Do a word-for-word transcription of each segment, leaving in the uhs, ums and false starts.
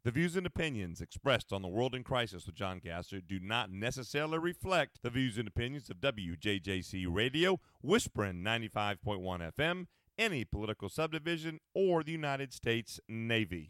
The views and opinions expressed on The World in Crisis with John Gasser do not necessarily reflect the views and opinions of W J J C Radio, Whispering ninety-five point one F M, any political subdivision, or the United States Navy.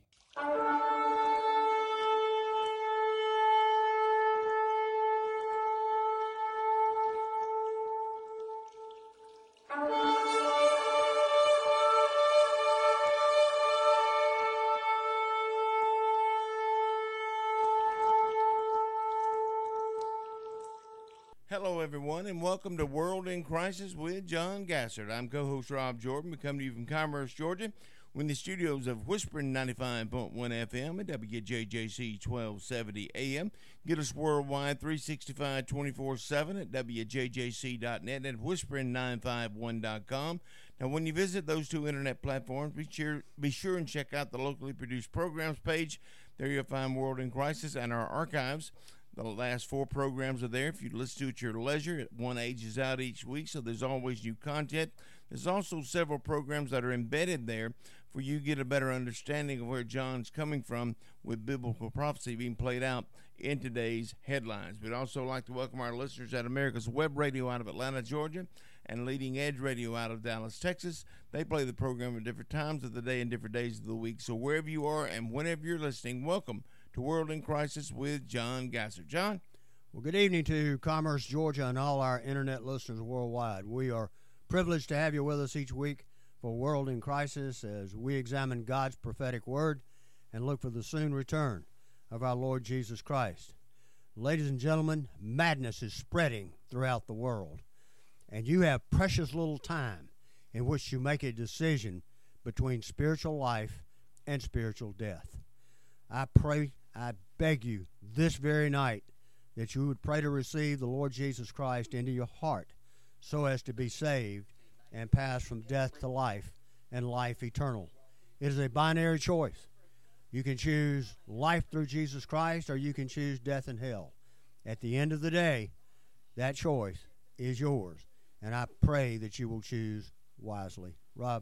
Hello, everyone, and welcome to World in Crisis with John Gassert. I'm co-host Rob Jordan. We come to you from Commerce, Georgia. We're in the studios of Whispering ninety-five point one F M and W J J C twelve seventy A M. Get us worldwide three sixty-five, twenty-four seven at W J J C dot net and whispering nine five one dot com. Now, when you visit those two internet platforms, be sure, be sure and check out the locally produced programs page. There you'll find World in Crisis and our archives. The last four programs are there if you listen to it at your leisure. One ages out each week, so there's always new content. There's also several programs that are embedded there for you to get a better understanding of where John's coming from with biblical prophecy being played out in today's headlines. We'd also like to welcome our listeners at America's Web Radio out of Atlanta, Georgia, and Leading Edge Radio out of Dallas, Texas. They play the program at different times of the day and different days of the week. So wherever you are and whenever you're listening, welcome to World in Crisis with John Gasser. John? Well, good evening to Commerce, Georgia, and all our internet listeners worldwide. We are privileged to have you with us each week for World in Crisis as we examine God's prophetic word and look for the soon return of our Lord Jesus Christ. Ladies and gentlemen, madness is spreading throughout the world, and you have precious little time in which to make a decision between spiritual life and spiritual death. I pray, I beg you this very night that you would pray to receive the Lord Jesus Christ into your heart so as to be saved and pass from death to life and life eternal. It is a binary choice. You can choose life through Jesus Christ or you can choose death and hell. At the end of the day, that choice is yours, and I pray that you will choose wisely. Rob?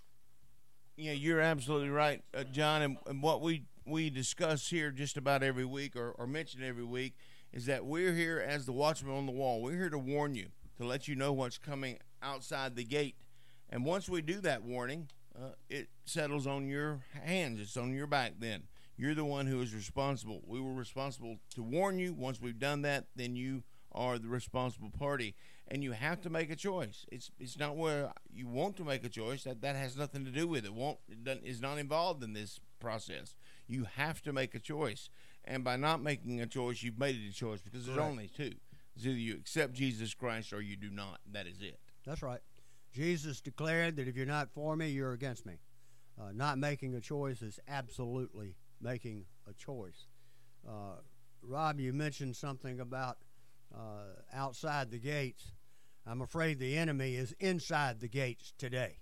Yeah, you're absolutely right, uh, John, and, and what we we discuss here just about every week or, or mention every week is that we're here as the watchman on the wall. We're here to warn you, to let you know what's coming outside the gate. And once we do that warning, uh, it settles on your hands. It's on your back then. You're the one who is responsible. We were responsible to warn you. Once we've done that, then you are the responsible party. And you have to make a choice. It's it's not where you want to make a choice. That that has nothing to do with it. Won't it doesn't, is not involved in this process. You have to make a choice. And by not making a choice, you've made it a choice because there's Correct. only two. It's either you accept Jesus Christ or you do not. That is it. That's right. Jesus declared that if you're not for me, you're against me. Uh, not making a choice is absolutely making a choice. Uh, Rob, you mentioned something about uh, outside the gates. I'm afraid the enemy is inside the gates today.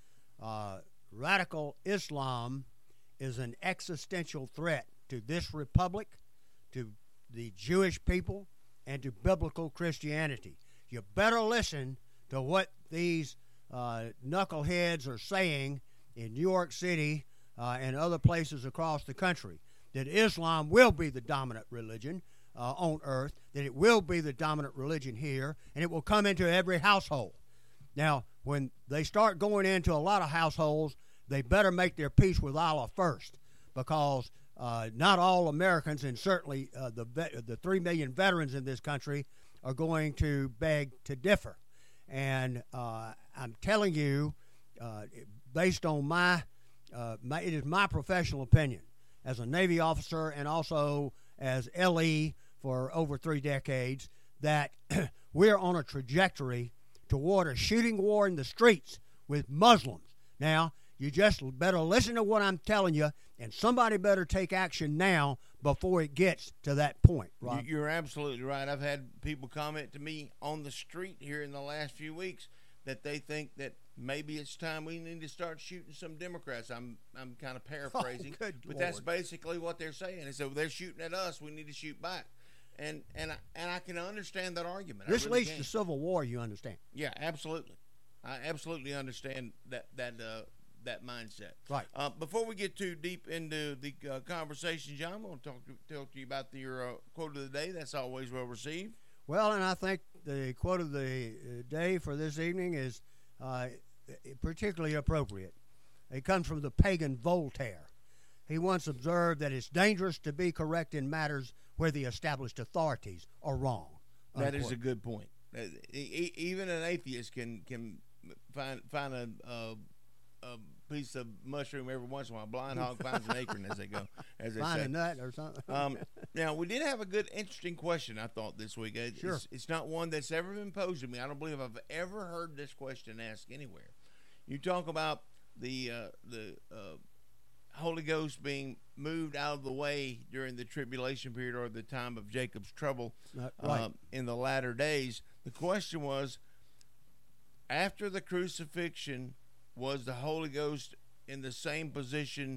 Uh, radical Islam is an existential threat to this republic, to the Jewish people, and to biblical Christianity. You better listen to what these uh, knuckleheads are saying in New York City uh, and other places across the country, that Islam will be the dominant religion uh, on earth, that it will be the dominant religion here, and it will come into every household. Now, when they start going into a lot of households, they better make their peace with Allah first, because uh, not all Americans, and certainly uh, the the three million veterans in this country, are going to beg to differ. And uh, I'm telling you, uh, based on my, uh, my, it is my professional opinion as a Navy officer and also as L E for over three decades, that we're on a trajectory toward a shooting war in the streets with Muslims. Now, you just better listen to what I'm telling you, and somebody better take action now before it gets to that point, Rob. You're absolutely right. I've had people comment to me on the street here in the last few weeks that they think that maybe it's time we need to start shooting some Democrats. I'm I'm kind of paraphrasing, oh, good but Lord. That's basically what they're saying. Is that they're shooting at us, we need to shoot back. And and I, and I can understand that argument. This I really leads can. to civil war, you understand. Yeah, absolutely. I absolutely understand that that uh, that mindset. Right. Uh, before we get too deep into the uh, conversation, John, I'm going to talk to, talk to you about the, your uh, quote of the day. That's always well received. Well, and I think the quote of the day for this evening is uh, particularly appropriate. It comes from the pagan Voltaire. He once observed that it's dangerous to be correct in matters where the established authorities are wrong. That Unquote. is a good point. Uh, e- even an atheist can can find find a, a, a piece of mushroom every once in a while. A blind hog finds an acorn, as they go, as they Find say. a nut or something. Um, now, we did have a good, interesting question, I thought, this week. It's, Sure. it's not one that's ever been posed to me. I don't believe I've ever heard this question asked anywhere. You talk about the uh, the uh, Holy Ghost being moved out of the way during the tribulation period or the time of Jacob's trouble Uh, right. um, in the latter days. The question was, after the crucifixion, was the Holy Ghost in the same position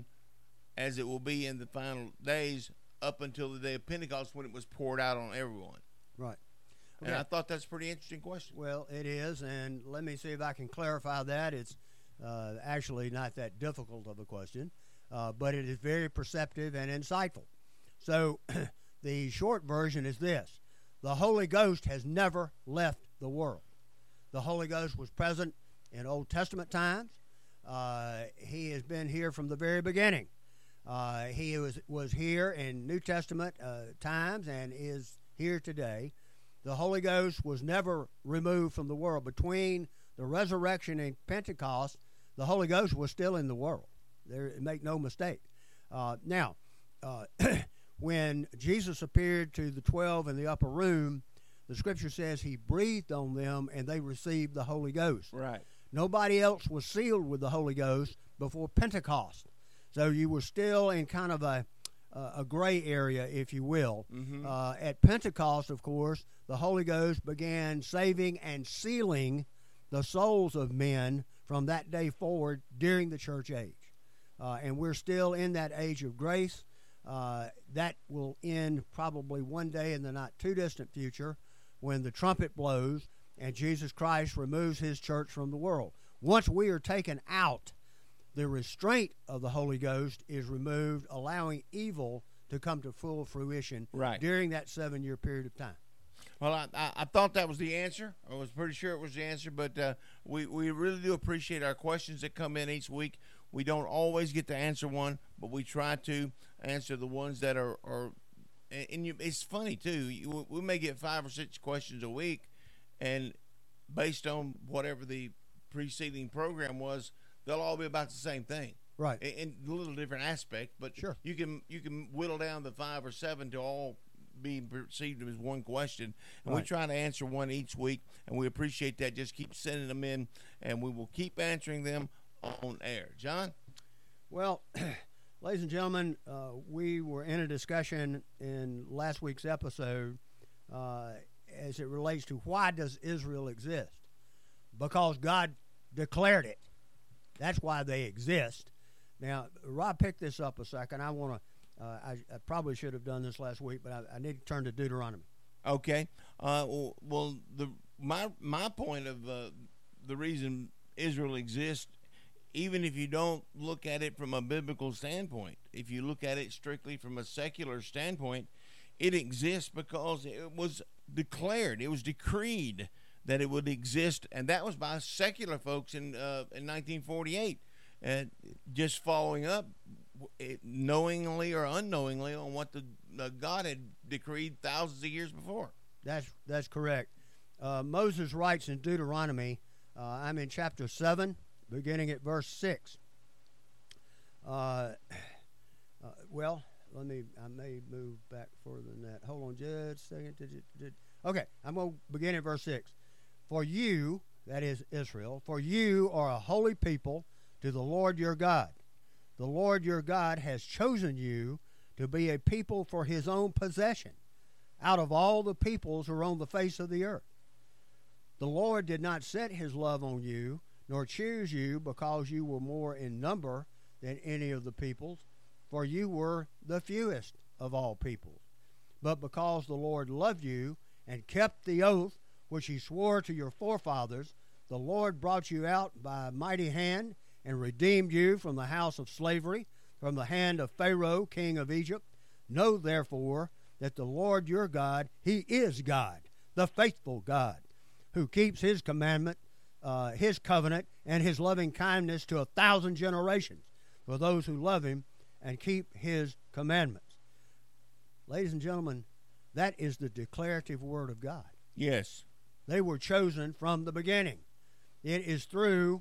as it will be in the final days up until the day of Pentecost when it was poured out on everyone? Right. And Okay. I thought that's a pretty interesting question. Well, it is, and let me see if I can clarify that. It's uh, actually not that difficult of a question, uh, but it is very perceptive and insightful. So the short version is this. The Holy Ghost has never left the world. The Holy Ghost was present in Old Testament times. Uh, he has been here from the very beginning. Uh, he was, was here in New Testament uh, times and is here today. The Holy Ghost was never removed from the world. Between the resurrection and Pentecost, the Holy Ghost was still in the world. There, make no mistake. Uh, now, uh, when Jesus appeared to the twelve in the upper room, the Scripture says he breathed on them and they received the Holy Ghost. Right. Nobody else was sealed with the Holy Ghost before Pentecost. So you were still in kind of a Uh, a gray area, if you will. Mm-hmm. Uh, at Pentecost, of course, the Holy Ghost began saving and sealing the souls of men from that day forward during the church age. Uh, and we're still in that age of grace. Uh, that will end probably one day in the not too distant future when the trumpet blows and Jesus Christ removes his church from the world. Once we are taken out, the restraint of the Holy Ghost is removed, allowing evil to come to full fruition Right. during that seven-year period of time. Well, I, I, I thought that was the answer. I was pretty sure it was the answer, but uh, we, we really do appreciate our questions that come in each week. We don't always get to answer one, but we try to answer the ones that are, are and, and you, it's funny, too. You, we may get five or six questions a week, and based on whatever the preceding program was, they'll all be about the same thing. Right. In, in a little different aspect, but Sure. you can you can whittle down the five or seven to all be perceived as one question, and we Right. try to answer one each week, and we appreciate that. Just keep sending them in, and we will keep answering them on air. John? Well, ladies and gentlemen, uh, we were in a discussion in last week's episode uh, as it relates to why does Israel exist? Because God declared it. That's why they exist. Now, Rob picked this up a second. I want to, uh, I, I probably should have done this last week, but I, I need to turn to Deuteronomy. Okay. Uh, well, well, the my my point of uh, the reason Israel exists, even if you don't look at it from a biblical standpoint, if you look at it strictly from a secular standpoint, it exists because it was declared, it was decreed that it would exist, and that was by secular folks in uh, in nineteen forty-eight, and just following up, it, knowingly or unknowingly, on what the uh, God had decreed thousands of years before. That's that's correct. Uh, Moses writes in Deuteronomy, uh, I'm in chapter seven, beginning at verse six. Uh, uh, well, let me, I may move back further than that. Hold on just a second. Did you, did, okay, I'm going to begin at verse six. For you, that is Israel, for you are a holy people to the Lord your God. The Lord your God has chosen you to be a people for his own possession out of all the peoples who are on the face of the earth. The Lord did not set his love on you, nor choose you because you were more in number than any of the peoples, for you were the fewest of all peoples. But because the Lord loved you and kept the oath which he swore to your forefathers, the Lord brought you out by a mighty hand and redeemed you from the house of slavery, from the hand of Pharaoh, king of Egypt. Know therefore that the Lord your God, he is God, the faithful God, who keeps his commandment, uh, his covenant, and his loving kindness to a thousand generations for those who love him and keep his commandments. Ladies and gentlemen, that is the declarative word of God. Yes. They were chosen from the beginning. It is through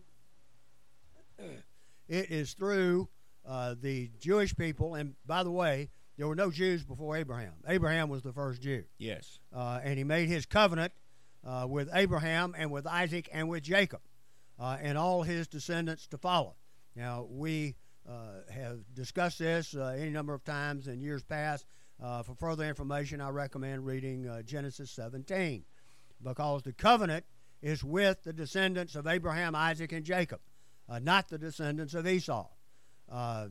it is through uh, the Jewish people, and by the way, there were no Jews before Abraham. Abraham was the first Jew. Yes. Uh, and he made his covenant uh, with Abraham and with Isaac and with Jacob uh, and all his descendants to follow. Now, we uh, have discussed this uh, any number of times in years past. Uh, for further information, I recommend reading uh, Genesis seventeen, because the covenant is with the descendants of Abraham, Isaac, and Jacob, uh, not the descendants of Esau. Uh,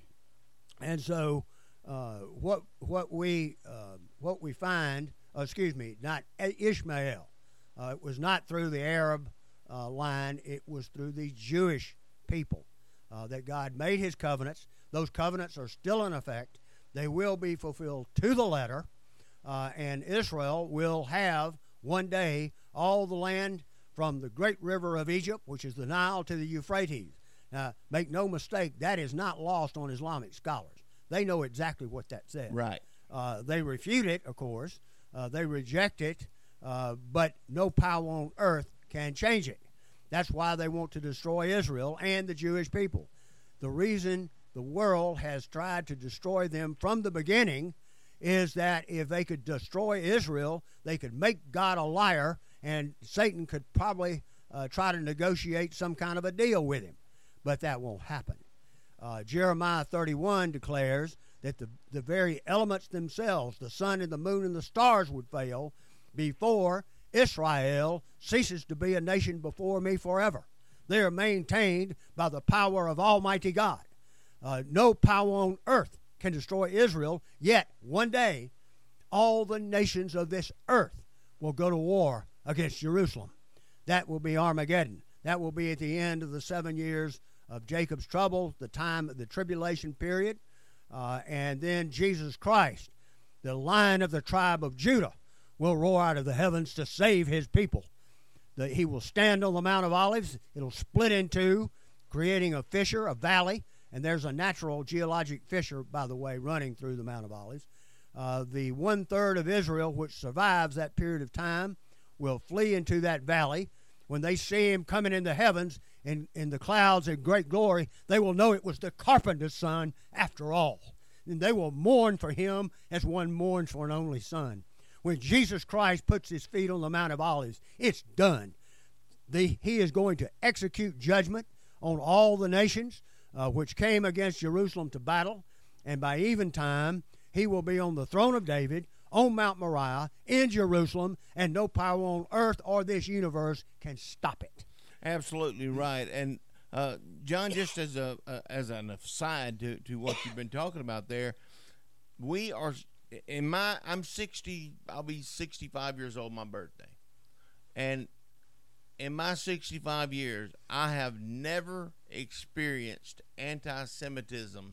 and so uh, what what we uh, what we find, uh, excuse me, not Ishmael. Uh, it was not through the Arab uh, line. It was through the Jewish people uh, that God made his covenants. Those covenants are still in effect. They will be fulfilled to the letter, uh, and Israel will have one day all the land from the great river of Egypt, which is the Nile, to the Euphrates. Now, make no mistake, that is not lost on Islamic scholars. They know exactly what that says. Right. Uh, they refute it, of course. Uh, they reject it, uh, but no power on earth can change it. That's why they want to destroy Israel and the Jewish people. The reason the world has tried to destroy them from the beginning is that if they could destroy Israel, they could make God a liar, and Satan could probably uh, try to negotiate some kind of a deal with him. But that won't happen. Uh, Jeremiah thirty-one declares that the, the very elements themselves, the sun and the moon and the stars, would fail before Israel ceases to be a nation before me forever. They are maintained by the power of Almighty God. Uh, no power on earth can destroy Israel, yet one day all the nations of this earth will go to war against Jerusalem. That will be Armageddon. That will be at the end of the seven years of Jacob's trouble, the time of the tribulation period, uh, and then Jesus Christ, the Lion of the tribe of Judah, will roar out of the heavens to save his people. The, he will stand on the Mount of Olives. It'll split in two, creating a fissure, a valley. And there's a natural geologic fissure, by the way, running through the Mount of Olives. Uh, the one-third of Israel, which survives that period of time, will flee into that valley. When they see him coming in the heavens in, in the clouds in great glory, they will know it was the carpenter's son after all. And they will mourn for him as one mourns for an only son. When Jesus Christ puts his feet on the Mount of Olives, it's done. The, he is going to execute judgment on all the nations Uh, which came against Jerusalem to battle, and by eventime he will be on the throne of David, on Mount Moriah, in Jerusalem, and no power on earth or this universe can stop it. Absolutely right. And uh, John, just as a uh, as an aside to, to what you've been talking about there, we are in my I'm sixty. I'll be sixty-five years old my birthday, and in my sixty-five years, I have never experienced anti-Semitism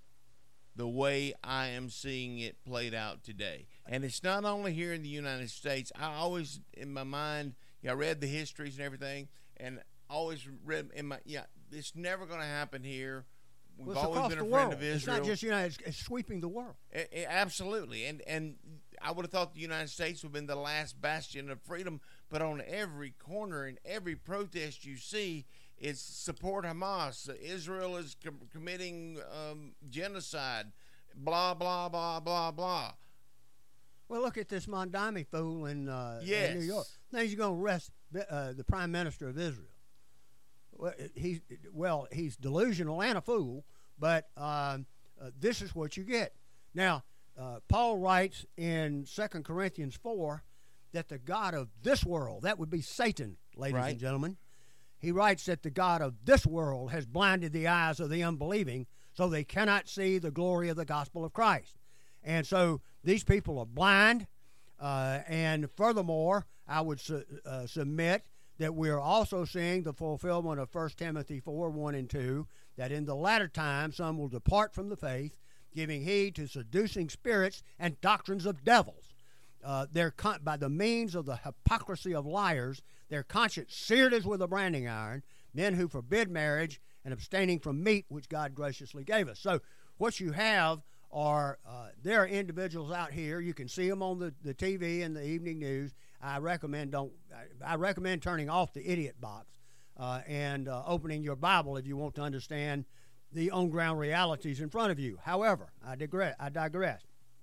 the way I am seeing it played out today. And it's not only here in the United States. I always, in my mind, yeah, I read the histories and everything, and always read in my, yeah, it's never going to happen here. We've well, it's always across been a the friend world. of Israel. It's not just United, it's, it's sweeping the world. It, it, absolutely. And and I would have thought the United States would have been the last bastion of freedom, but on every corner and every protest you see, it's support Hamas. Israel is com- committing um, genocide, blah, blah, blah, blah, blah. Well, look at this Mondami fool in, uh, yes. in New York. Now he's going to arrest uh, the Prime Minister of Israel. Well, he's, well, he's delusional and a fool, but um, uh, this is what you get. Now, uh, Paul writes in Second Corinthians four that the God of this world, that would be Satan, ladies right. and gentlemen, he writes that the God of this world has blinded the eyes of the unbelieving so they cannot see the glory of the gospel of Christ. And so these people are blind, uh, and furthermore, I would su- uh, submit that we are also seeing the fulfillment of First Timothy four, one and two, that in the latter time some will depart from the faith, giving heed to seducing spirits and doctrines of devils. Uh, their con- by the means of the hypocrisy of liars, their conscience seared as with a branding iron, men who forbid marriage and abstaining from meat which God graciously gave us. So what you have are, uh, there are individuals out here, you can see them on the, the T V and the evening news. I recommend don't. I recommend turning off the idiot box uh, and uh, opening your Bible if you want to understand the on-ground realities in front of you. However, I digress. I digress.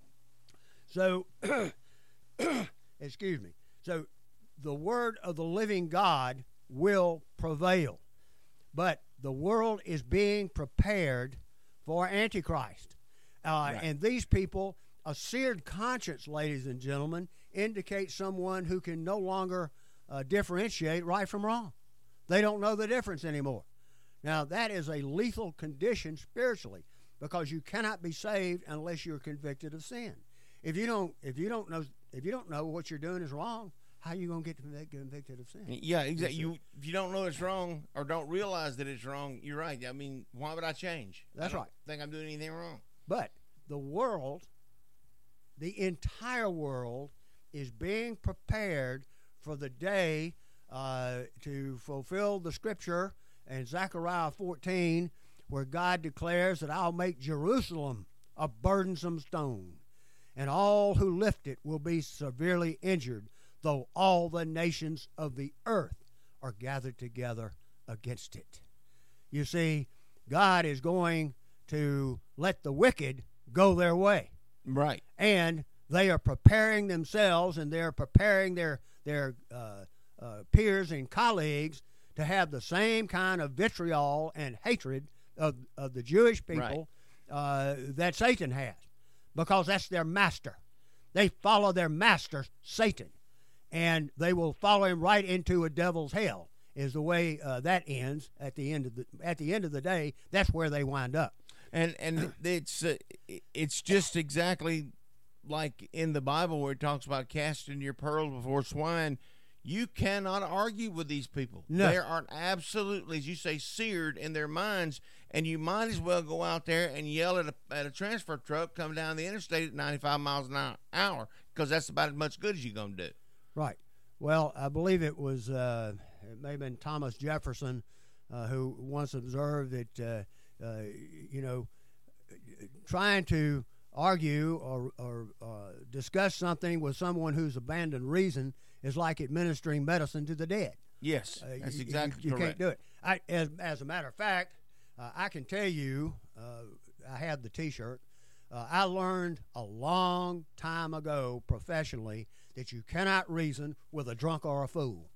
So, excuse me. So, the word of the living God will prevail, but the world is being prepared for Antichrist, uh, right. and these people, a seared conscience, ladies and gentlemen, indicates someone who can no longer uh, differentiate right from wrong. They don't know the difference anymore. Now, that is a lethal condition spiritually, because you cannot be saved unless you're convicted of sin. If you don't, if you don't know, if you don't know what you're doing is wrong, how are you going to get convic- convicted of sin? Yeah, exactly. You if you don't know it's wrong or don't realize that it's wrong, you're right. I mean, why would I change? That's I don't right. think I'm doing anything wrong. But the world, the entire world, is being prepared for the day uh, to fulfill the scripture in Zechariah fourteen, where God declares that I'll make Jerusalem a burdensome stone, and all who lift it will be severely injured, though all the nations of the earth are gathered together against it. You see, God is going to let the wicked go their way. Right. And they are preparing themselves, and they're preparing their their uh, uh, peers and colleagues to have the same kind of vitriol and hatred of, of the Jewish people right. uh, that Satan has, because that's their master. They follow their master, Satan, and they will follow him right into a devil's hell. Is the way uh, that ends at the end of the at the end of the day. That's where they wind up. And and it's uh, it's just exactly like in the Bible where it talks about casting your pearls before swine. You cannot argue with these people. No. They are absolutely, as you say, seared in their minds, and you might as well go out there and yell at a, at a transfer truck coming down the interstate at ninety-five miles an hour, because that's about as much good as you're going to do. Right. Well, I believe it was, uh, it may have been Thomas Jefferson uh, who once observed that, uh, uh, you know, trying to argue or, or uh, discuss something with someone who's abandoned reason is like administering medicine to the dead. Yes, uh, that's you, exactly you, you correct. can't do it. I, as, as a matter of fact, uh, I can tell you, uh, I have the T-shirt. Uh, I learned a long time ago professionally that you cannot reason with a drunk or a fool.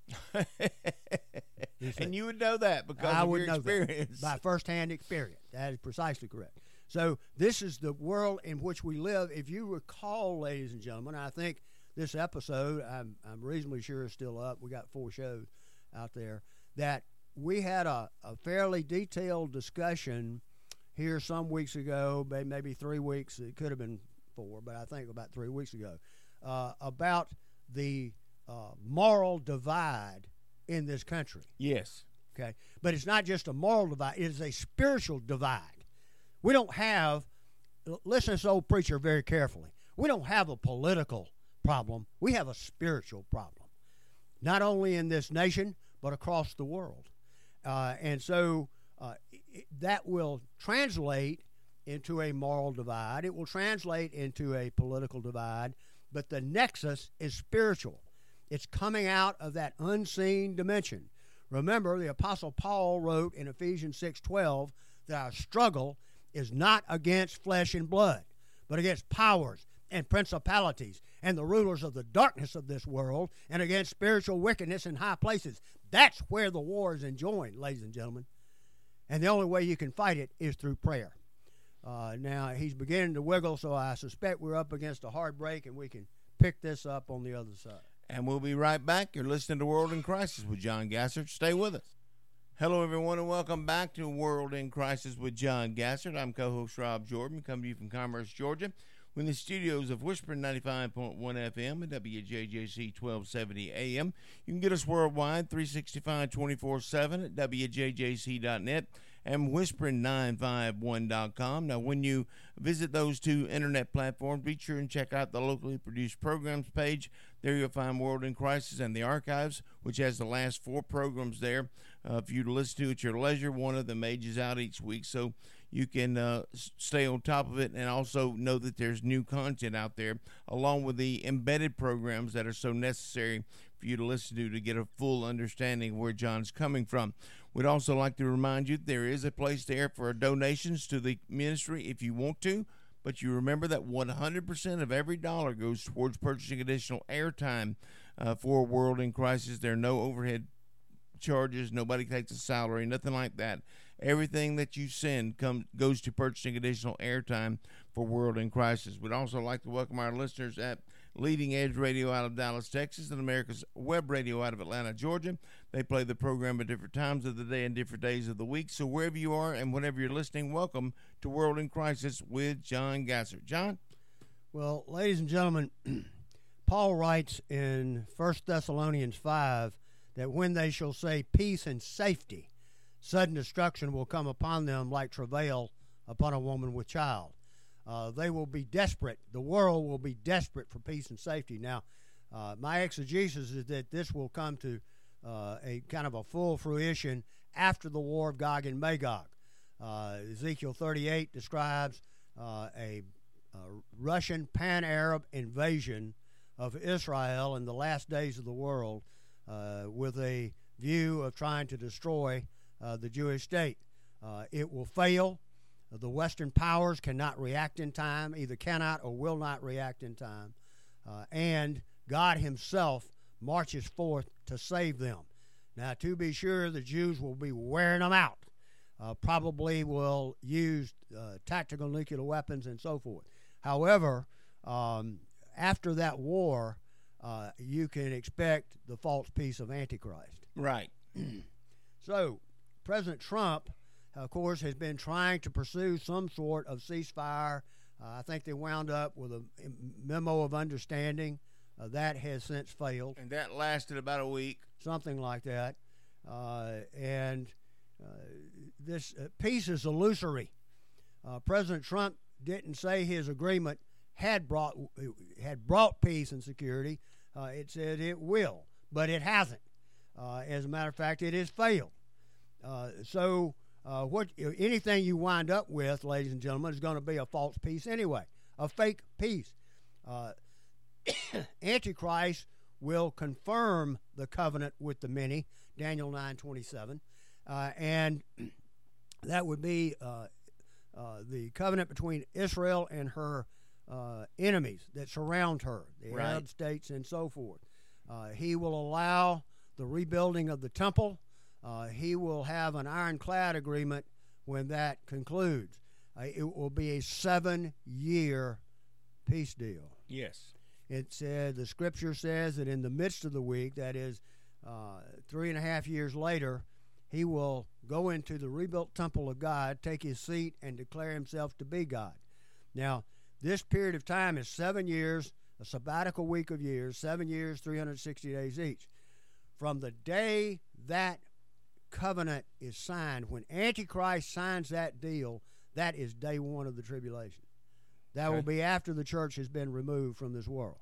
And you would know that because I of would your know experience. That by firsthand experience. That is precisely correct. So this is the world in which we live. If you recall, ladies and gentlemen, I think this episode, I'm, I'm reasonably sure is still up. We got four shows out there, that we had a, a fairly detailed discussion here some weeks ago, maybe three weeks. It could have been four, but I think about three weeks ago, uh, about the uh, moral divide in this country. Yes. Okay. But it's not just a moral divide. It is a spiritual divide. We don't have, listen to this old preacher very carefully, we don't have a political problem. We have a spiritual problem, not only in this nation, but across the world. Uh, and so uh, it, that will translate into a moral divide. It will translate into a political divide, but the nexus is spiritual. It's coming out of that unseen dimension. Remember, the Apostle Paul wrote in Ephesians six twelve that our struggle is not against flesh and blood, but against powers and principalities and the rulers of the darkness of this world, and against spiritual wickedness in high places. That's where the war is enjoined, ladies and gentlemen. And the only way you can fight it is through prayer. Uh, now, he's beginning to wiggle, so I suspect we're up against a hard break, and we can pick this up on the other side. And we'll be right back. You're listening to World in Crisis with John Gassert. Stay with us. Hello, everyone, and welcome back to World in Crisis with John Gassert. I'm co-host Rob Jordan, coming to you from Commerce, Georgia. We're in the studios of Whispering ninety-five point one F M and W J J C twelve seventy A M. You can get us worldwide, three sixty-five, twenty-four seven at W J J C dot net and whispering nine five one dot com. Now, when you visit those two internet platforms, be sure and check out the locally produced programs page. There you'll find World in Crisis and the archives, which has the last four programs there uh, for you to listen to at your leisure. One of them ages out each week, so you can uh, stay on top of it and also know that there's new content out there, along with the embedded programs that are so necessary for you to listen to to get a full understanding of where John's coming from. We'd also like to remind you there is a place there for donations to the ministry if you want to, but you remember that one hundred percent of every dollar goes towards purchasing additional airtime uh, for World in Crisis. There are no overhead charges. Nobody takes a salary, nothing like that. Everything that you send comes goes to purchasing additional airtime for World in Crisis. We'd also like to welcome our listeners at Leading Edge Radio out of Dallas, Texas, and America's Web Radio out of Atlanta, Georgia. They play the program at different times of the day and different days of the week. So wherever you are and whenever you're listening, welcome to World in Crisis with John Gasser. John? Well, ladies and gentlemen, Paul writes in First Thessalonians five that when they shall say peace and safety, sudden destruction will come upon them like travail upon a woman with child. Uh, they will be desperate. The world will be desperate for peace and safety. Now, uh, my exegesis is that this will come to uh, a kind of a full fruition after the war of Gog and Magog. Uh, Ezekiel thirty-eight describes uh, a, a Russian pan-Arab invasion of Israel in the last days of the world uh, with a view of trying to destroy uh, the Jewish state. Uh, it will fail. The Western powers cannot react in time, either cannot or will not react in time. Uh, and God himself marches forth to save them. Now, to be sure, the Jews will be wearing them out, uh, probably will use uh, tactical nuclear weapons and so forth. However, um, after that war, uh, you can expect the false peace of Antichrist. Right. So, President Trump, of course, has been trying to pursue some sort of ceasefire. Uh, I think they wound up with a memo of understanding. Uh, that has since failed. And that lasted about a week. Something like that. Uh, and uh, this uh, peace is illusory. Uh, President Trump didn't say his agreement had brought had brought peace and security. Uh, it said it will, but it hasn't. Uh, as a matter of fact, it has failed. Uh, so uh, what anything you wind up with, ladies and gentlemen, is going to be a false peace anyway, a fake peace. Uh, Antichrist will confirm the covenant with the many, Daniel nine twenty-seven, uh, and that would be uh, uh, the covenant between Israel and her uh, enemies that surround her, the right. Arab states and so forth. Uh, he will allow the rebuilding of the temple. Uh, he will have an ironclad agreement when that concludes. Uh, it will be a seven-year peace deal. Yes. It said, the scripture says that in the midst of the week, that is uh, three and a half years later, he will go into the rebuilt temple of God, take his seat, and declare himself to be God. Now, this period of time is seven years, a sabbatical week of years, seven years, three hundred sixty days each. From the day that covenant is signed, when Antichrist signs that deal, that is day one of the tribulation. That okay. will be after the church has been removed from this world.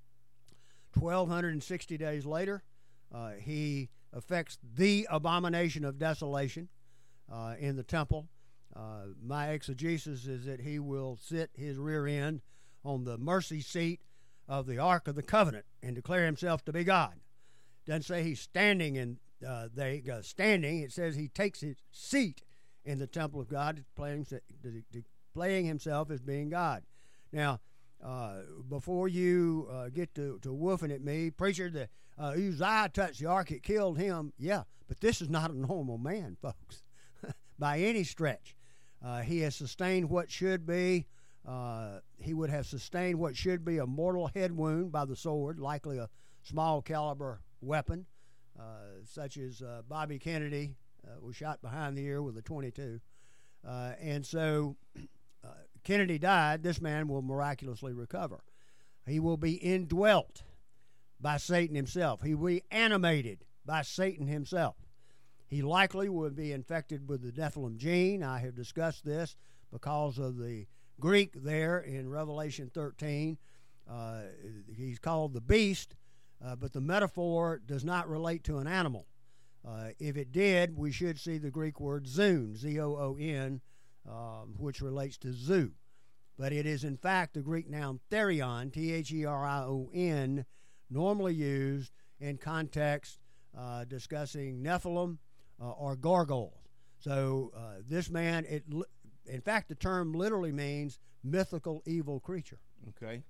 twelve sixty days later, uh, he effects the abomination of desolation uh, in the temple. Uh, my exegesis is that he will sit his rear end on the mercy seat of the Ark of the Covenant and declare himself to be God. Doesn't say he's standing in uh, they uh, standing. It says he takes his seat in the temple of God, displaying, displaying himself as being God. Now, uh, before you uh, get to, to woofing at me, preacher, the uh, Uzziah touched the ark, it killed him. Yeah, but this is not a normal man, folks, by any stretch. Uh, he has sustained what should be, uh, he would have sustained what should be a mortal head wound by the sword, likely a small caliber weapon, uh, such as uh, Bobby Kennedy uh, was shot behind the ear with a twenty-two. Uh, and so uh, Kennedy died, this man will miraculously recover. He will be indwelt by Satan himself. He will be animated by Satan himself. He likely will be infected with the Nephilim gene. I have discussed this because of the Greek there in Revelation thirteen. Uh, he's called the beast, uh, but the metaphor does not relate to an animal. Uh, if it did, we should see the Greek word zoon, Z O O N, um, which relates to zoo. But it is, in fact, the Greek noun therion, T H E R I O N, normally used in context uh, discussing Nephilim uh, or gargoyles. So uh, this man, it, in fact, the term literally means mythical evil creature. Okay.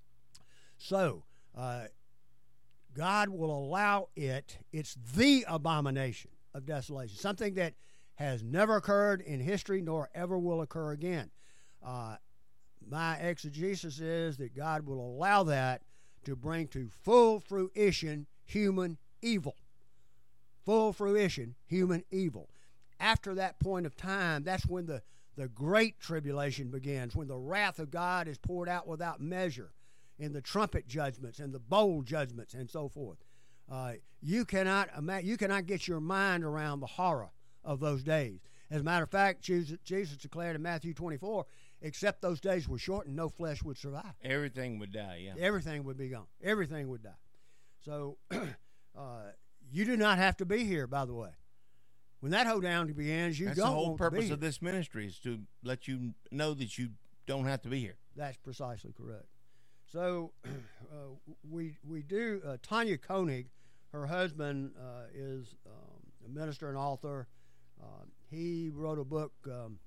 So uh, God will allow it. It's the abomination of desolation, something that has never occurred in history nor ever will occur again. Uh, my exegesis is that God will allow that to bring to full fruition human evil. Full fruition human evil. After that point of time, that's when the, the great tribulation begins, when the wrath of God is poured out without measure in the trumpet judgments and the bowl judgments and so forth. Uh, you cannot ima- you cannot get your mind around the horror of those days. As a matter of fact, Jesus, Jesus declared in Matthew twenty-four, except those days were shortened, no flesh would survive. Everything would die, yeah. Everything would be gone. Everything would die. So uh, you do not have to be here, by the way. When that hoedown begins, you That's don't the whole want to be purpose here. of this ministry, is to let you know that you don't have to be here. That's precisely correct. So uh, we we do. Uh, Tanya Koenig, her husband uh, is um, a minister and author. Uh, he wrote a book um,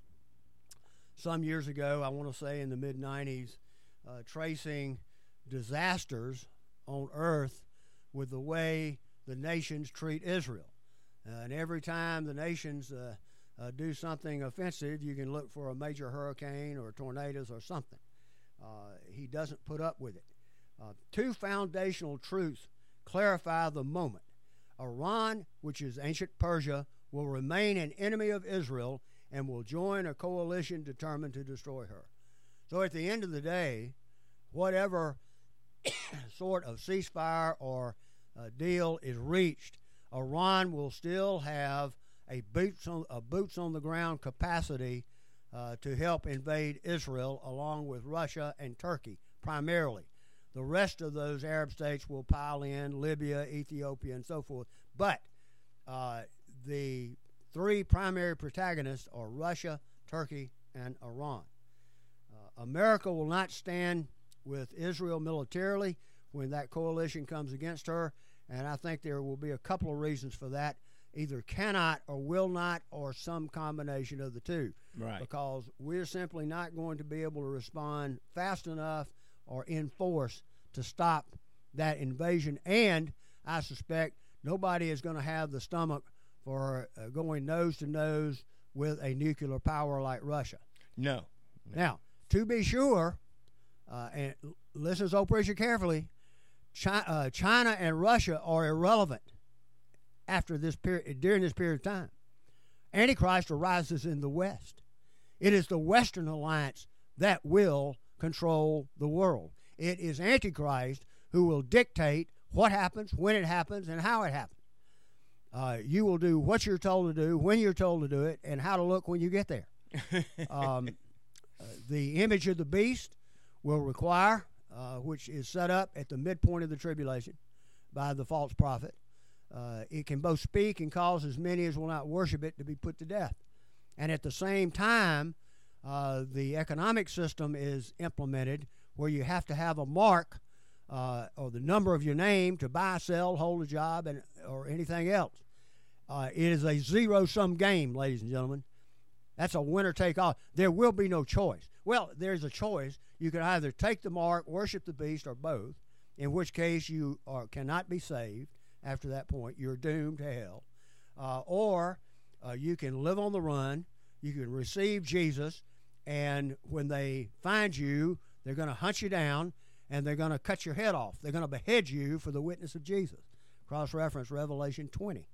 some years ago, I want to say in the mid nineties, uh, tracing disasters on earth with the way the nations treat Israel. Uh, and every time the nations uh, uh, do something offensive, you can look for a major hurricane or tornadoes or something. Uh, he doesn't put up with it. Uh, two foundational truths clarify the moment. Iran, which is ancient Persia, will remain an enemy of Israel and will join a coalition determined to destroy her. So at the end of the day, whatever sort of ceasefire or uh, deal is reached, Iran will still have a boots on, a boots on the ground capacity Uh, to help invade Israel, along with Russia and Turkey, primarily. The rest of those Arab states will pile in, Libya, Ethiopia, and so forth. But uh, the three primary protagonists are Russia, Turkey, and Iran. Uh, America will not stand with Israel militarily when that coalition comes against her, and I think there will be a couple of reasons for that. Either cannot or will not, or some combination of the two. Right. Because we're simply not going to be able to respond fast enough or in force to stop that invasion. And I suspect nobody is going to have the stomach for uh, going nose to nose with a nuclear power like Russia. No. no. Now, to be sure, uh, and listen so preacher carefully, China, uh, China and Russia are irrelevant after this period, during this period of time. Antichrist arises in the West. It is the Western alliance that will control the world. It is Antichrist who will dictate what happens, when it happens, and how it happens. Uh, you will do what you're told to do, when you're told to do it, and how to look when you get there. um, uh, the image of the beast will require, uh, which is set up at the midpoint of the tribulation by the false prophet, Uh, it can both speak and cause as many as will not worship it to be put to death. And at the same time, uh, the economic system is implemented where you have to have a mark uh, or the number of your name to buy, sell, hold a job, and or anything else. Uh, it is a zero-sum game, ladies and gentlemen. That's a winner-take-all. There will be no choice. Well, there's a choice. You can either take the mark, worship the beast, or both, in which case you are, cannot be saved. After that point, you're doomed to hell. Uh, or uh, you can live on the run. You can receive Jesus, and when they find you, they're going to hunt you down, and they're going to cut your head off. They're going to behead you for the witness of Jesus. Cross-reference Revelation twenty.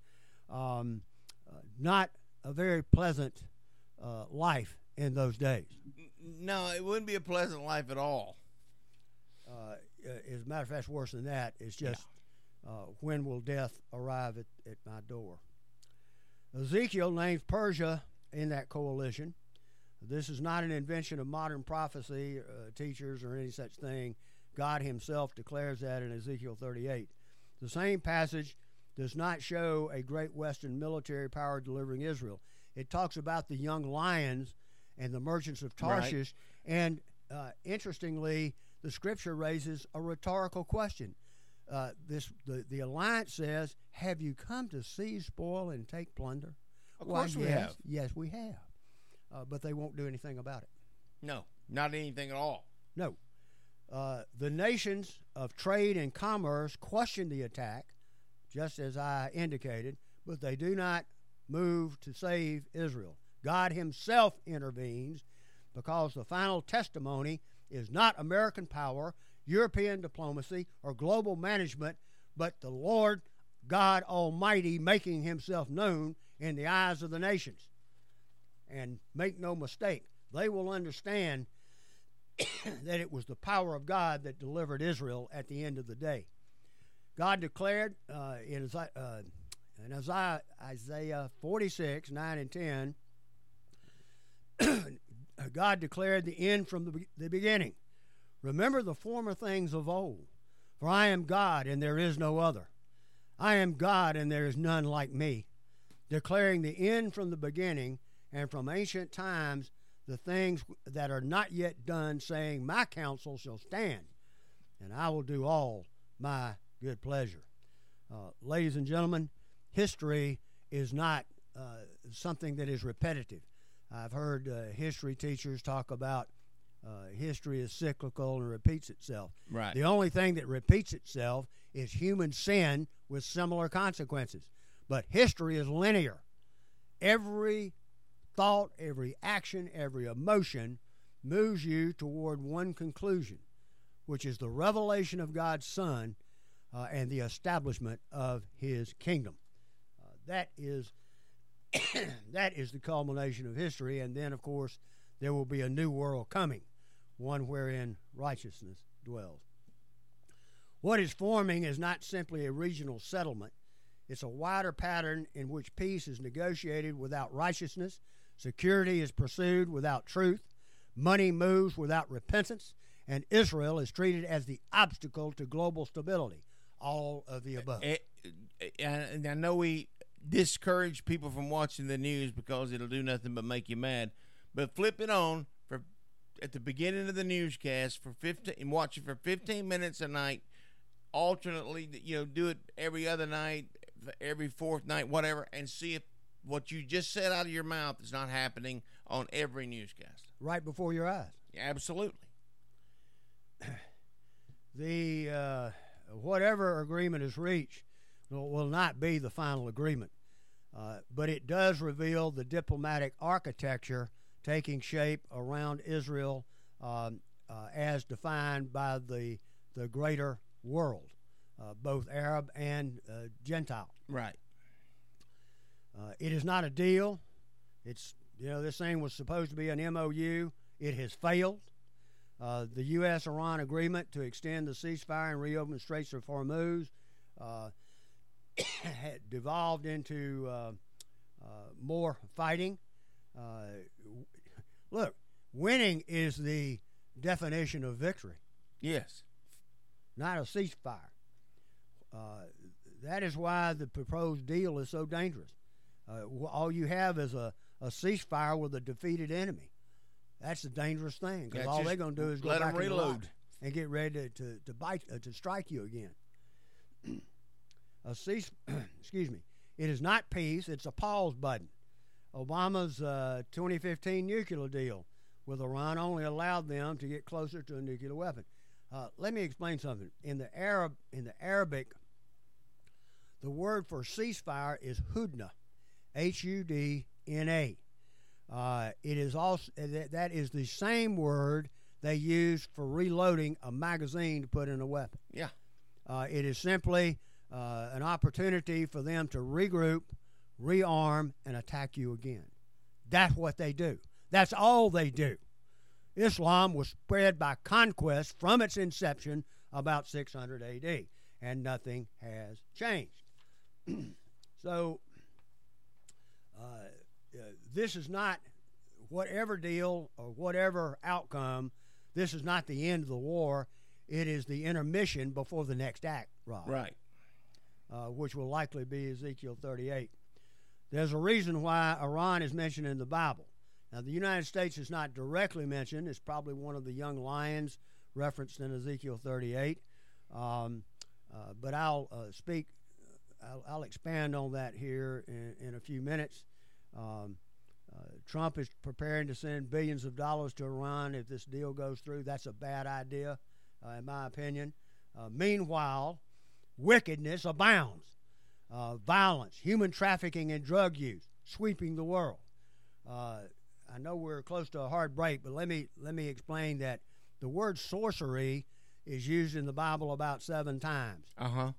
Um, uh, not a very pleasant uh, life in those days. No, it wouldn't be a pleasant life at all. Uh, as a matter of fact, it's worse than that. It's just yeah. uh, when will death arrive at, at my door? Ezekiel names Persia in that coalition. This is not an invention of modern prophecy uh, teachers or any such thing. God himself declares that in Ezekiel thirty-eight. The same passage does not show a great Western military power delivering Israel. It talks about the young lions and the merchants of Tarshish. Right. And uh, interestingly, the scripture raises a rhetorical question. Uh, this the, the alliance says, have you come to seize, spoil, and take plunder? Of course well, we yes, have. Yes, we have. Uh, but they won't do anything about it. No, not anything at all. No. Uh, the nations of trade and commerce question the attack, just as I indicated, but they do not move to save Israel. God himself intervenes because the final testimony is not American power, European diplomacy, or global management, but the Lord God Almighty making himself known in the eyes of the nations. And make no mistake, they will understand that it was the power of God that delivered Israel at the end of the day. God declared uh, in, uh, in Isaiah, Isaiah forty-six, nine and ten, God declared the end from the, the beginning. Remember the former things of old, for I am God and there is no other. I am God and there is none like me, declaring the end from the beginning and from ancient times the things that are not yet done, saying, my counsel shall stand, and I will do all my good pleasure. Uh, ladies and gentlemen, history is not uh, something that is repetitive. I've heard uh, history teachers talk about uh, history is cyclical and repeats itself. Right. The only thing that repeats itself is human sin with similar consequences. But history is linear. Every thought, every action, every emotion moves you toward one conclusion, which is the revelation of God's Son uh, and the establishment of his kingdom. Uh, that is that is the culmination of history, and then, of course, there will be a new world coming, one wherein righteousness dwells. What is forming is not simply a regional settlement. It's a wider pattern in which peace is negotiated without righteousness, security is pursued without truth, money moves without repentance, and Israel is treated as the obstacle to global stability. All of the above. And I know we discourage people from watching the news because it'll do nothing but make you mad. But flip it on for at the beginning of the newscast for fifteen and watch it for fifteen minutes a night, alternately. You know, do it every other night, every fourth night, whatever, and see if what you just said out of your mouth is not happening on every newscast. Right before your eyes. Yeah, absolutely. The uh, whatever agreement is reached will, will not be the final agreement, uh, but it does reveal the diplomatic architecture taking shape around Israel um, uh, as defined by the the greater world, uh, both Arab and uh, Gentile. Right. Uh, it is not a deal. It's, you know, this thing was supposed to be an M O U. It has failed. Uh, the U S Iran agreement to extend the ceasefire and reopen the Straits of Hormuz uh, had devolved into uh, uh, more fighting. Uh, look, winning is the definition of victory. Yes. Not a ceasefire. Uh, that is why the proposed deal is so dangerous. Uh, all you have is a, a ceasefire with a defeated enemy. That's a dangerous thing because yeah, all they're going to do is go let back them reload and get ready to to, to bite uh, to strike you again. a cease, excuse me. It is not peace; it's a pause button. Obama's uh, twenty fifteen nuclear deal with Iran only allowed them to get closer to a nuclear weapon. Uh, let me explain something. In the Arab, in the Arabic, the word for ceasefire is hudna, H U D N A. Uh, it is also that, that is the same word they use for reloading a magazine to put in a weapon. Yeah. Uh, it is simply uh, an opportunity for them to regroup, rearm, and attack you again. That's what they do. That's all they do. Islam was spread by conquest from its inception about six hundred A D, and nothing has changed. So uh, uh, this is not, whatever deal or whatever outcome, this is not the end of the war. It is the intermission before the next act, Rob. Right. Uh, which will likely be Ezekiel thirty-eight. There's a reason why Iran is mentioned in the Bible. Now, the United States is not directly mentioned. It's probably one of the young lions referenced in Ezekiel thirty-eight. Um, uh, but I'll uh, speak, I'll, I'll expand on that here in, in a few minutes. Um, uh, Trump is preparing to send billions of dollars to Iran if this deal goes through. That's a bad idea, uh, in my opinion. Uh, meanwhile, wickedness abounds. Uh, violence, human trafficking, and drug use sweeping the world. Uh, I know we're close to a hard break, but let me let me explain that the word sorcery is used in the Bible about seven times. Uh-huh.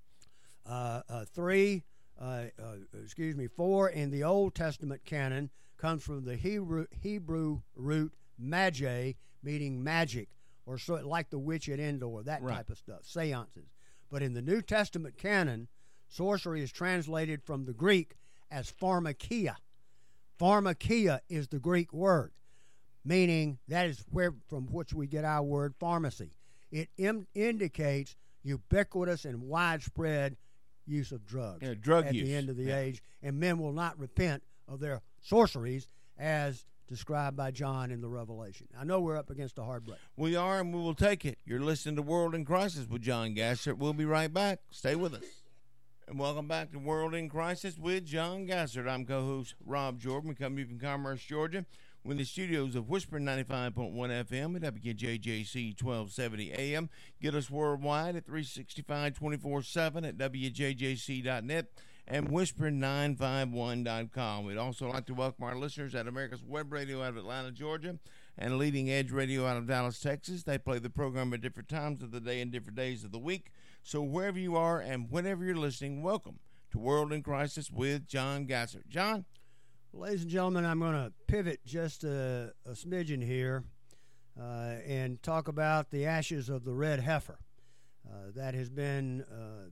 Uh, uh, three, uh, uh, excuse me, four in the Old Testament canon comes from the Hebrew, Hebrew root magi, meaning magic, or so, like the witch at Endor, that Right. type of stuff, seances. But in the New Testament canon, sorcery is translated from the Greek as pharmakia. Pharmakia is the Greek word, meaning that is where from which we get our word pharmacy. It im- indicates ubiquitous and widespread use of drugs Yeah, drug at use. the end of the Yeah. age, and men will not repent of their sorceries as described by John in the Revelation. I know we're up against a hard break. We are, and we will take it. You're listening to World in Crisis with John Gassert. We'll be right back. Stay with us. And welcome back to World in Crisis with John Gassert. I'm co-host Rob Jordan, coming from Commerce, Georgia. We're in the studios of Whispering ninety-five point one F M at W J J C twelve seventy A M. Get us worldwide at three sixty-five, twenty-four seven at W J J C dot net and Whispering nine five one dot com. We'd also like to welcome our listeners at America's Web Radio out of Atlanta, Georgia, and Leading Edge Radio out of Dallas, Texas. They play the program at different times of the day and different days of the week. So wherever you are and whenever you're listening, welcome to World in Crisis with John Gassert. John? Ladies and gentlemen, I'm going to pivot just a, a smidgen here uh, and talk about the ashes of the red heifer. Uh, that has been uh,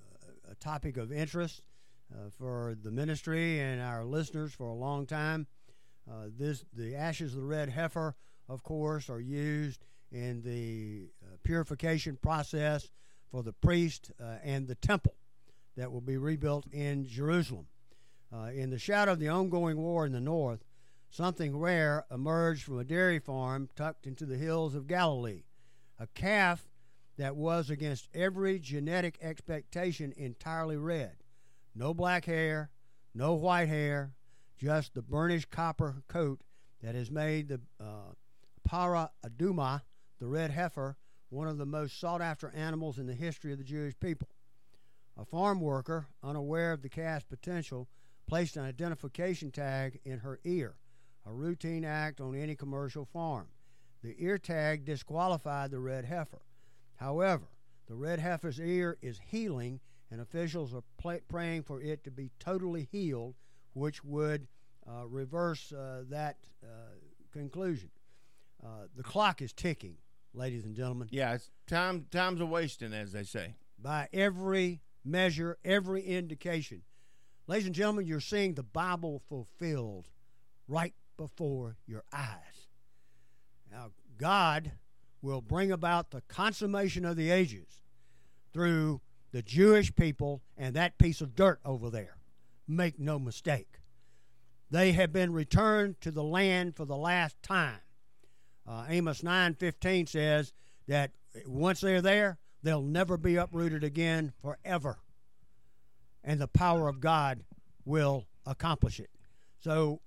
a topic of interest uh, for the ministry and our listeners for a long time. Uh, this, the ashes of the red heifer, of course, are used in the uh, purification process for the priest uh, and the temple that will be rebuilt in Jerusalem. Uh, in the shadow of the ongoing war in the north, something rare emerged from a dairy farm tucked into the hills of Galilee. A calf that was, against every genetic expectation, entirely red. No black hair, no white hair, just the burnished copper coat that has made the uh, para aduma, the red heifer, one of the most sought-after animals in the history of the Jewish people. A farm worker, unaware of the calf's potential, placed an identification tag in her ear, a routine act on any commercial farm. The ear tag disqualified the red heifer. However, the red heifer's ear is healing, and officials are pl- praying for it to be totally healed, which would uh, reverse uh, that uh, conclusion. Uh, the clock is ticking, ladies and gentlemen. Yeah, it's time, time's a wasting, as they say. By every measure, every indication. Ladies and gentlemen, you're seeing the Bible fulfilled right before your eyes. Now, God will bring about the consummation of the ages through the Jewish people and that piece of dirt over there. Make no mistake. They have been returned to the land for the last time. Uh, Amos nine fifteen says that once they're there, they'll never be uprooted again forever. And the power of God will accomplish it. So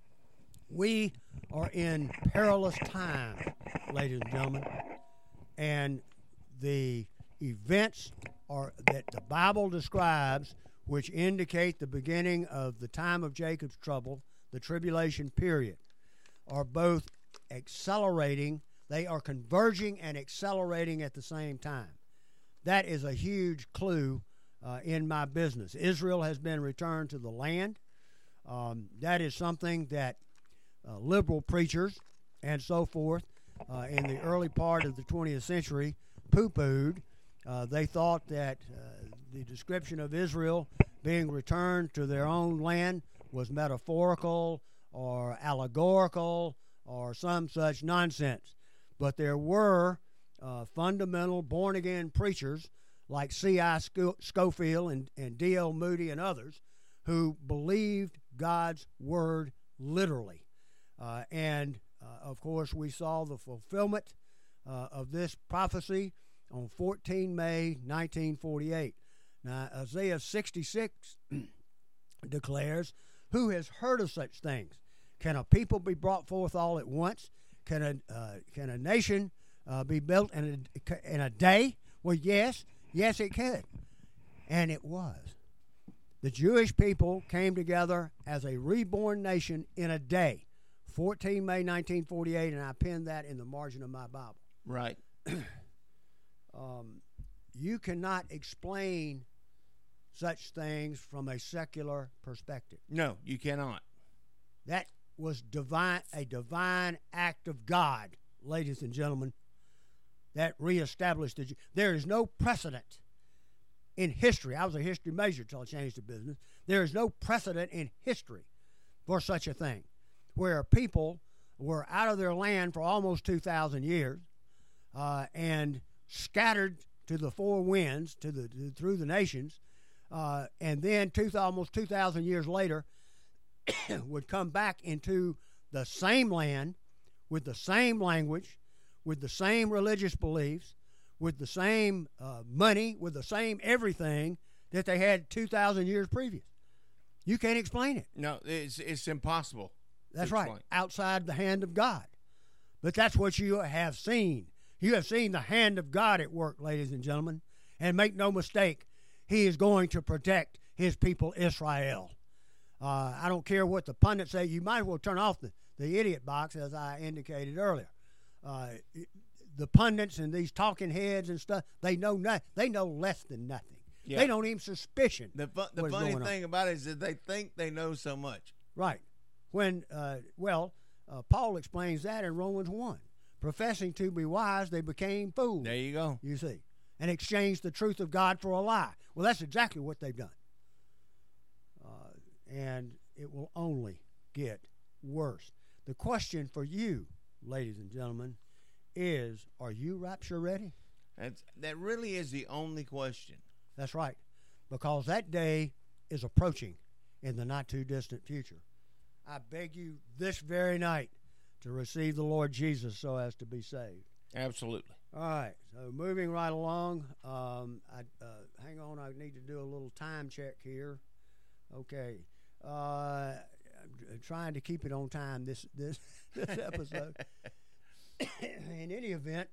we are in perilous times, ladies and gentlemen, and the events are that the Bible describes, which indicate the beginning of the time of Jacob's trouble, the tribulation period, are both accelerating. They are converging and accelerating at the same time. That is a huge clue uh, in my business. Israel has been returned to the land. Um, that is something that uh, liberal preachers and so forth uh, in the early part of the twentieth century poo-pooed. Uh, they thought that uh, the description of Israel being returned to their own land was metaphorical or allegorical or some such nonsense. But there were uh, fundamental born-again preachers like C I Scofield and, and D L Moody and others who believed God's word literally. Uh, and, uh, of course, we saw the fulfillment uh, of this prophecy on the fourteenth of May, nineteen forty-eight. Now, Isaiah sixty-six declares, "Who has heard of such things? Can a people be brought forth all at once? Can a, uh, can a nation uh, be built in a, in a day?" Well, yes, yes it could. And it was. The Jewish people came together as a reborn nation in a day, fourteenth of May, nineteen forty-eight, and I pinned that in the margin of my Bible. Right. um, you cannot explain such things from a secular perspective. No, you cannot. That was divine, a divine act of God, ladies and gentlemen, that reestablished the Jew. There is no precedent in history. I was a history major until I changed the business. There is no precedent in history for such a thing, where people were out of their land for almost two thousand years uh, and scattered to the four winds, to the to, through the nations, uh, and then two, almost two thousand years later would come back into the same land with the same language, with the same religious beliefs, with the same uh, money, with the same everything that they had two thousand years previous. You can't explain it. No, it's it's impossible. That's right, outside the hand of God. But that's what you have seen. You have seen the hand of God at work, ladies and gentlemen. And make no mistake, he is going to protect his people Israel. Uh, I don't care what the pundits say. You might as well turn off the, the idiot box, as I indicated earlier. Uh, the pundits and these talking heads and stuff, they know nothing. They know less than nothing. Yeah. They don't even suspicion. The, fu- the funny thing on. about it is that they think they know so much. Right. When, uh, well, uh, Paul explains that in Romans one. Professing to be wise, they became fools. There you go. You see. And exchanged the truth of God for a lie. Well, that's exactly what they've done. Uh, and it will only get worse. The question for you, ladies and gentlemen, is, are you rapture ready? That's, that really is the only question. That's right. Because that day is approaching in the not-too-distant future. I beg you this very night to receive the Lord Jesus so as to be saved. Absolutely. All right. So moving right along, um, I, uh, hang on, I need to do a little time check here. Okay. Uh, I'm trying to keep it on time this this, this episode. In any event,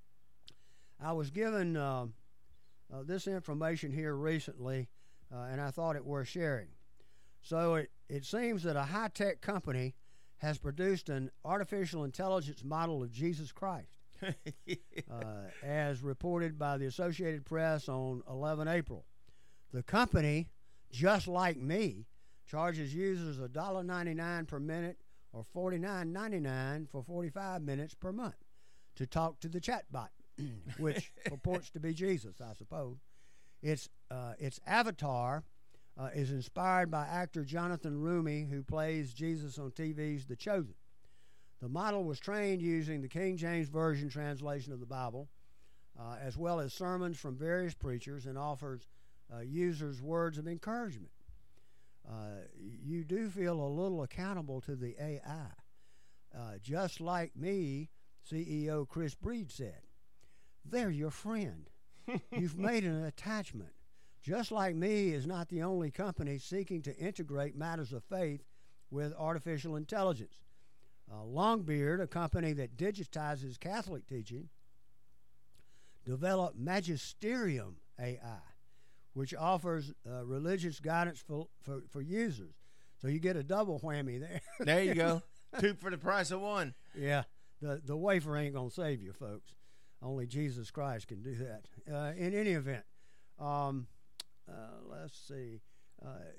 I was given uh, uh, this information here recently, uh, and I thought it worth sharing. So it, it seems that a high-tech company has produced an artificial intelligence model of Jesus Christ, uh, as reported by the Associated Press on the eleventh of April. The company, just like me, charges users one dollar ninety-nine per minute or forty-nine ninety-nine for forty-five minutes per month to talk to the chatbot, which purports to be Jesus, I suppose. Its, uh, its avatar Uh, is inspired by actor Jonathan Rumi, who plays Jesus on T V's The Chosen. The model was trained using the King James Version translation of the Bible, uh, as well as sermons from various preachers, and offers uh, users words of encouragement. Uh, you do feel a little accountable to the A I. Uh, just like me, C E O Chris Breed said, they're your friend. You've made an attachment. Just Like Me is not the only company seeking to integrate matters of faith with artificial intelligence. Uh, Longbeard, a company that digitizes Catholic teaching, developed Magisterium A I, which offers uh, religious guidance for, for, for users. So you get a double whammy there. There you go. Two for the price of one. Yeah, the, the wafer ain't going to save you, folks. Only Jesus Christ can do that. Uh, in any event, um, Uh, let's see. Uh,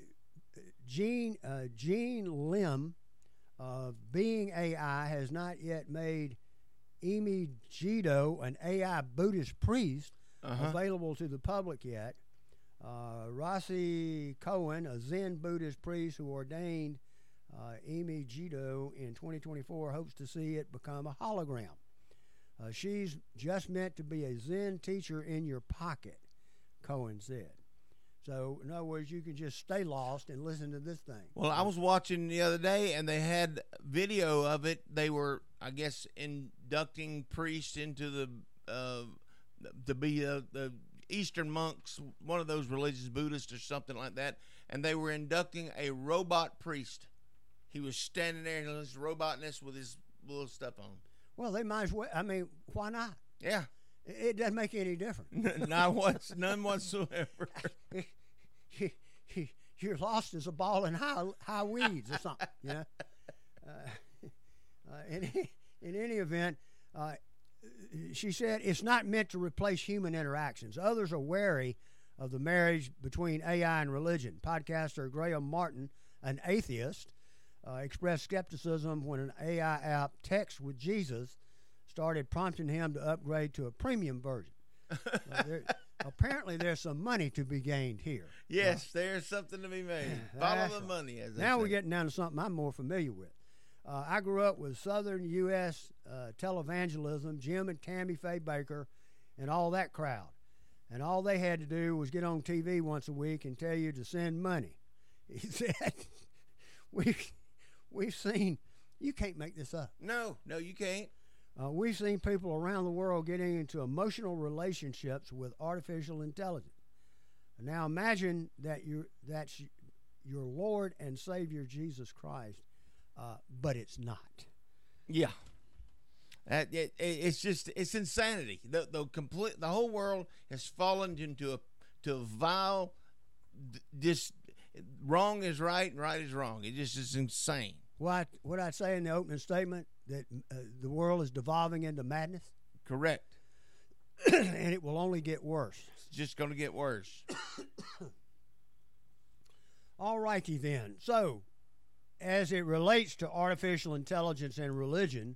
Gene, uh, Gene Lim of Being A I has not yet made Emi Jido, an A I Buddhist priest, Uh-huh. available to the public yet. Uh, Rossi Cohen, a Zen Buddhist priest who ordained uh, Emi Jido in twenty twenty-four, hopes to see it become a hologram. Uh, she's just meant to be a Zen teacher in your pocket, Cohen said. So, in other words, you can just stay lost and listen to this thing. Well, I was watching the other day, and they had video of it. They were, I guess, inducting priests into the uh, to be uh, the Eastern monks, one of those religious Buddhists or something like that, and they were inducting a robot priest. He was standing there in his robotness with his little stuff on. Well, they might as well. I mean, why not? Yeah. It, it doesn't make any difference. Not once, none whatsoever. You're lost as a ball in high, high weeds or something, you know. Uh, uh, in, in any event, uh, she said it's not meant to replace human interactions. Others are wary of the marriage between A I and religion. Podcaster Graham Martin, an atheist, uh, expressed skepticism when an A I app, Text with Jesus, started prompting him to upgrade to a premium version. uh, there, apparently, there's some money to be gained here. Yes, uh, there's something to be made. Follow the money, as they Now say. we're getting down to something I'm more familiar with. Uh, I grew up with Southern U S uh, televangelism, Jim and Tammy Faye Baker, and all that crowd. And all they had to do was get on T V once a week and tell you to send money. He said, we've, we've seen, you can't make this up. No, no, you can't. Uh, we've seen people around the world getting into emotional relationships with artificial intelligence. Now imagine that you're, that's your Lord and Savior Jesus Christ, uh, but it's not. Yeah. Uh, it, it, it's just, it's insanity. The, the complete, the whole world has fallen into a, to a vile, this wrong is right and right is wrong. It just is insane. What what I say in the opening statement, that uh, the world is devolving into madness? Correct. And it will only get worse. It's just going to get worse. All righty then. So, as it relates to artificial intelligence and religion,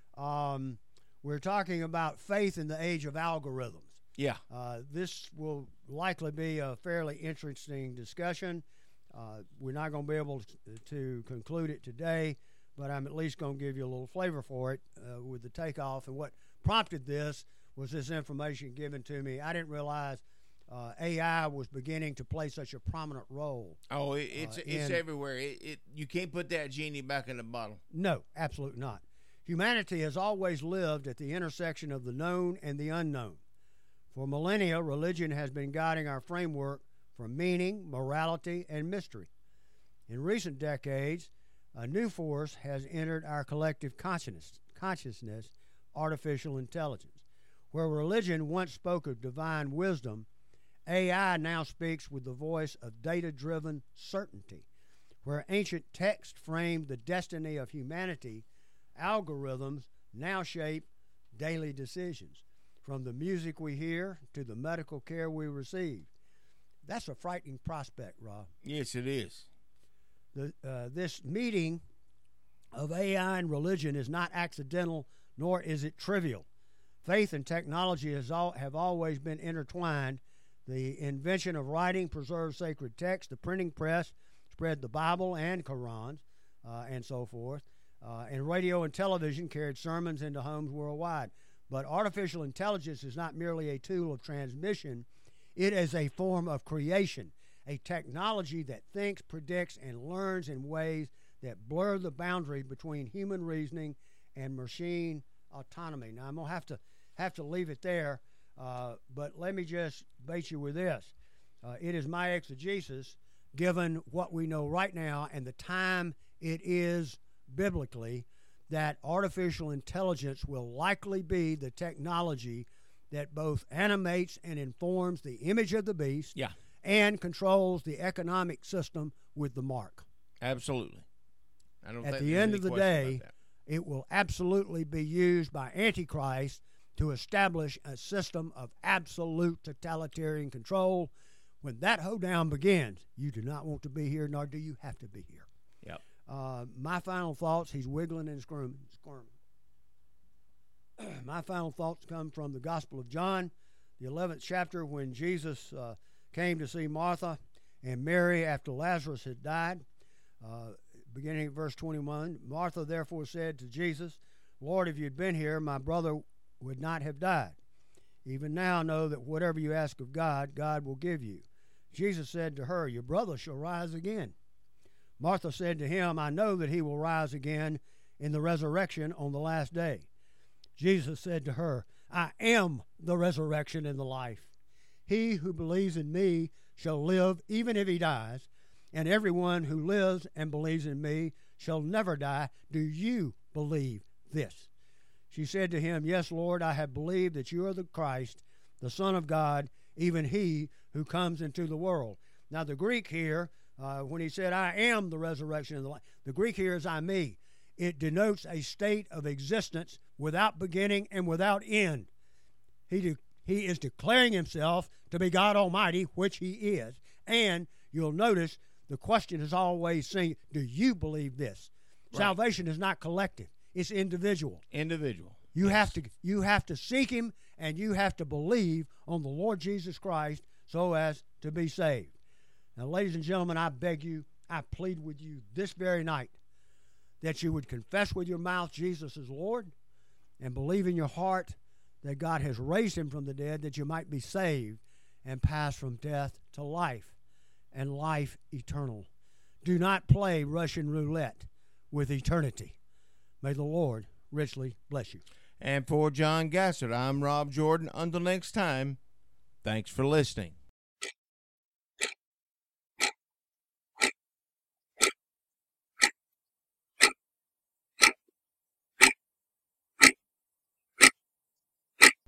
um, we're talking about faith in the age of algorithms. Yeah. Uh, this will likely be a fairly interesting discussion. Uh, we're not going to be able to, to conclude it today, but I'm at least going to give you a little flavor for it uh, with the takeoff. And what prompted this was this information given to me. I didn't realize uh, A I was beginning to play such a prominent role. Oh, it, it's uh, it's in, everywhere. It, it you can't put that genie back in the bottle. No, absolutely not. Humanity has always lived at the intersection of the known and the unknown. For millennia, religion has been guiding our framework for meaning, morality, and mystery. In recent decades, a new force has entered our collective consciousness, consciousness, artificial intelligence. Where religion once spoke of divine wisdom, A I now speaks with the voice of data-driven certainty. Where ancient text framed the destiny of humanity, algorithms now shape daily decisions, from the music we hear to the medical care we receive. That's a frightening prospect, Rob. Yes, it is. The, uh, this meeting of A I and religion is not accidental, nor is it trivial. Faith and technology has all, have always been intertwined. The invention of writing preserved sacred text. The printing press spread the Bible and Qurans, uh, and so forth. Uh, and radio and television carried sermons into homes worldwide. But artificial intelligence is not merely a tool of transmission. It is a form of creation, a technology that thinks, predicts, and learns in ways that blur the boundary between human reasoning and machine autonomy. Now, I'm going to have to have to leave it there, uh, but let me just bait you with this. Uh, it is my exegesis, given what we know right now and the time it is biblically, that artificial intelligence will likely be the technology that both animates and informs the image of the beast, yeah, and controls the economic system with the mark. Absolutely. I don't At think the there's end any of the question day, about that. it will absolutely be used by Antichrist to establish a system of absolute totalitarian control. When that hoedown begins, you do not want to be here, nor do you have to be here. Yep. Uh, my final thoughts, he's wiggling and squirming. squirming. my final thoughts come from the Gospel of John, the eleventh chapter, when Jesus uh, came to see Martha and Mary after Lazarus had died. Uh, beginning at verse twenty-one, Martha therefore said to Jesus, Lord, if you'd been here, my brother would not have died. Even now know that whatever you ask of God, God will give you. Jesus said to her, your brother shall rise again. Martha said to him, I know that he will rise again in the resurrection on the last day. Jesus said to her, I am the resurrection and the life. He who believes in me shall live even if he dies, and everyone who lives and believes in me shall never die. Do you believe this? She said to him, Yes, Lord, I have believed that you are the Christ, the Son of God, even he who comes into the world. Now, the Greek here, uh, when he said, I am the resurrection and the life, the Greek here is I me. It denotes a state of existence without beginning and without end. He, de- he is declaring himself to be God Almighty, which he is. And you'll notice the question is always saying, do you believe this? Right. Salvation is not collective. It's individual. Individual. You yes. have to you have to seek him, and you have to believe on the Lord Jesus Christ so as to be saved. Now, ladies and gentlemen, I beg you, I plead with you this very night that you would confess with your mouth Jesus is Lord and believe in your heart that God has raised him from the dead, that you might be saved and pass from death to life and life eternal. Do not play Russian roulette with eternity. May the Lord richly bless you. And for John Gassert, I'm Rob Jordan. Until next time, thanks for listening.